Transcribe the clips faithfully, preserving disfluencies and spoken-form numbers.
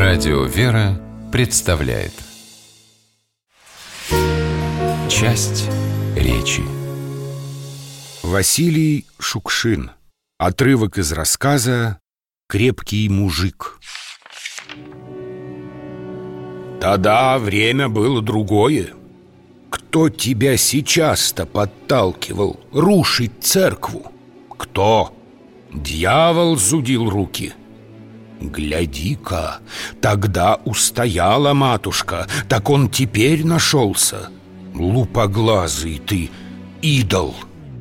Радио «Вера» представляет часть речи. Василий Шукшин. Отрывок из рассказа «Крепкий мужик». Тогда время было другое. Кто тебя сейчас-то подталкивал рушить церкву? Кто? Дьявол зудил руки. Гляди-ка, тогда устояла матушка, так он теперь нашелся. Лупоглазый ты, идол.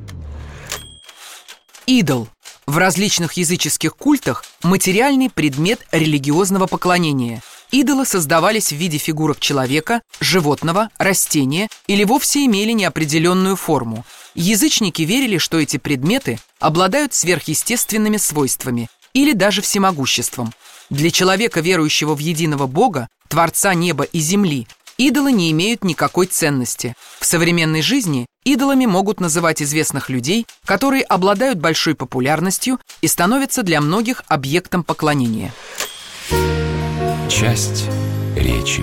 Идол в различных языческих культах материальный предмет религиозного поклонения. Идолы создавались в виде фигурок человека, животного, растения или вовсе имели неопределенную форму. Язычники верили, что эти предметы обладают сверхъестественными свойствами или даже всемогуществом. Для человека, верующего в единого Бога, Творца неба и земли, идолы не имеют никакой ценности. В современной жизни идолами могут называть известных людей, которые обладают большой популярностью и становятся для многих объектом поклонения. Часть речи.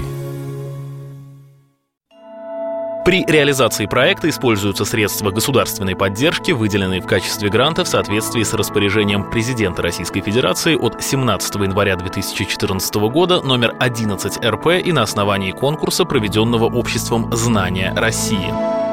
При реализации проекта используются средства государственной поддержки, выделенные в качестве гранта в соответствии с распоряжением президента Российской Федерации от семнадцатого января две тысячи четырнадцатого года номер одиннадцать эр пэ и на основании конкурса, проведенного обществом «Знания России».